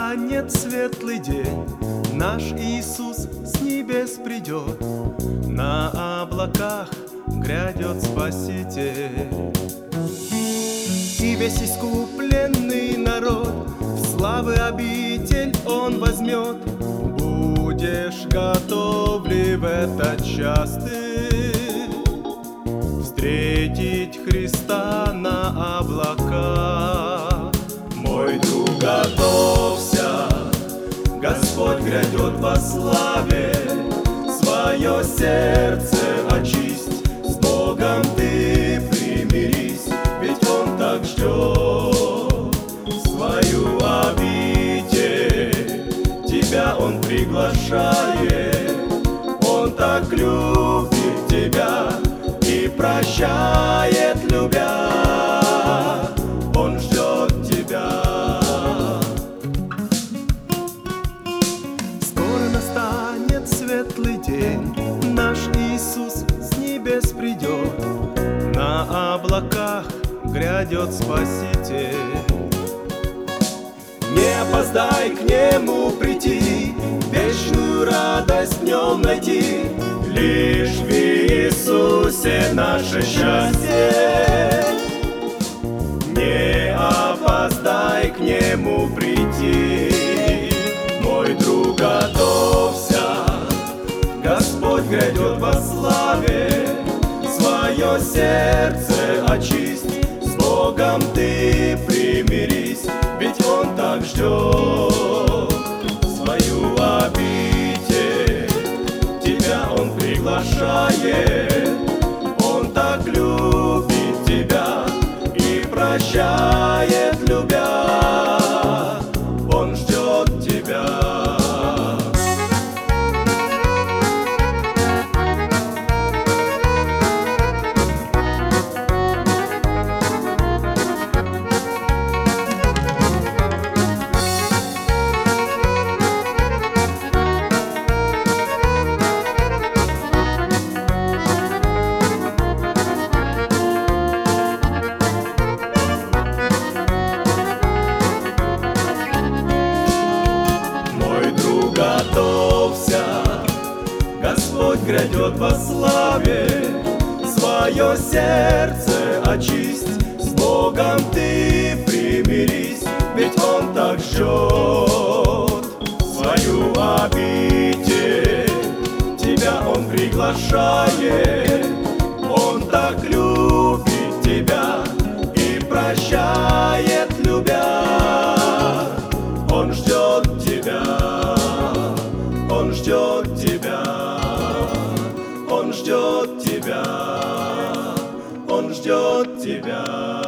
настанет светлый день, наш Иисус с небес придет, на облаках грядет Спаситель. И весь искупленный народ в славы обитель Он возьмет. Будешь готов ли в этот час ты встретить Христа на облаках? Мой друг, готовься, Господь грядет во славе. Свое сердце очисть, с Богом ты примирись, ведь Он так ждет свою обитель. Тебя Он приглашает, Он так любит тебя и прощает, любя. Он ждет тебя. Скоро настанет светлый день, наш Иисус с небес придет, на облаках грядет Спаситель. Не опоздай к Нему прийти, вечную радость в Нем найти. Лишь в Иисусе наше счастье. Не опоздай к Нему прийти, мой друг, готовься, Господь грядет во славе. Свое сердце очисть, с Богом ты примирись, ведь Он так ждет свою обитель. Тебя Он приглашает, Он так любит тебя и прощает, любя. Он ждет тебя. Готовься, Господь грядет во славе. Свое сердце очисть, с Богом ты примирись, ведь Он так ждет свою обитель. Тебя Он приглашает, Он так любит тебя и прощает, любя. Он ждет тебя. Он ждет тебя, Он ждет тебя, Он ждет тебя.